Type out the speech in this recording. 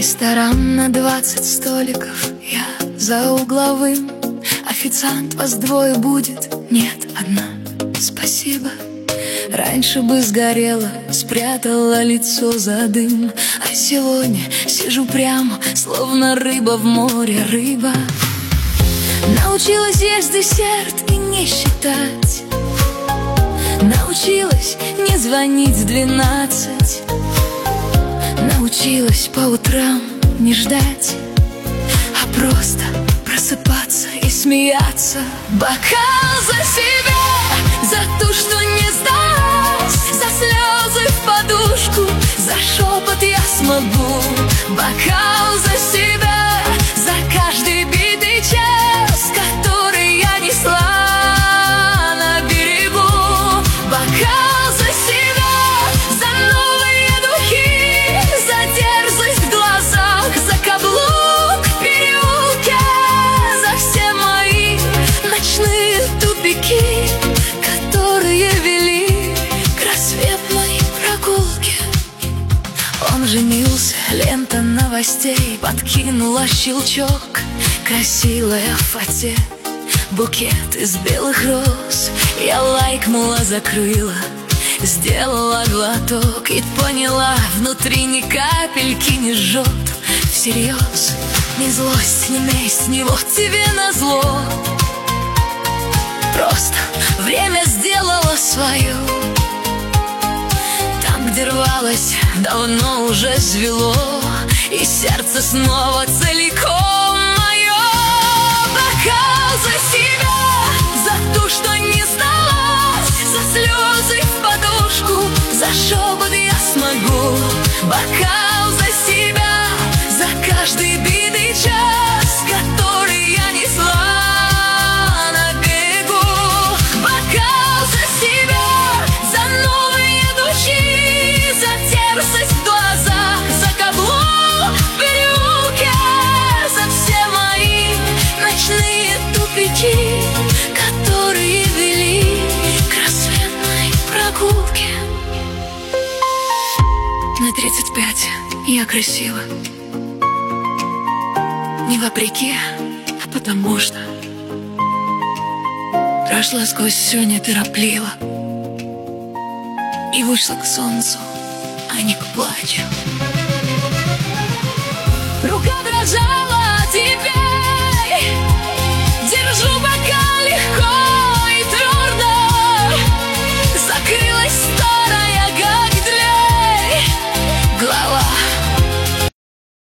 Ресторан на 20 столиков, я за угловым. Официант, вас двое будет? Нет, одна, спасибо. Раньше бы сгорела, спрятала лицо за дым, а сегодня сижу прямо, словно рыба в море, рыба. Научилась есть десерт и не считать, научилась не звонить в 12, научилась по утрам не ждать, а просто просыпаться и смеяться. Бокал за себя, за ту, что не сдалась, за слезы в подушку, за шепот я смогу. Бокал за себя, за каждый битый час, который я несла на берегу. Бокал за себя, за новые духи, за дерзость в глазах, за каблук в переулке, за все мои ночные тупики, которые вели к рассветной прогулке. Он женился, лента новостей подкинула щелчок. Красивая в фате, букет из белых роз. Я лайкнула, закрыла, сделала глоток и поняла, внутри ни капельки не жжет. Всерьез, ни злость, ни месть, ни вот тебе назло. Просто время сделало свое. Там, где рвалось, давно уже звело, и сердце снова целиком мое. Бокал за себя, за ту, что не сдалась, за слезы в подушку, за шепот я смогу. Бокал за себя, за каждый битый час, который я несла на берегу. Бокал за себя, за новые духи, за дерзость в глазах, за каблук в переулке, за все мои ночные тупики, которые вели к рассветной прогулке. На 35 я красива, не вопреки, а потому что прошла сквозь все неторопливо и вышла к солнцу, а не к плачу.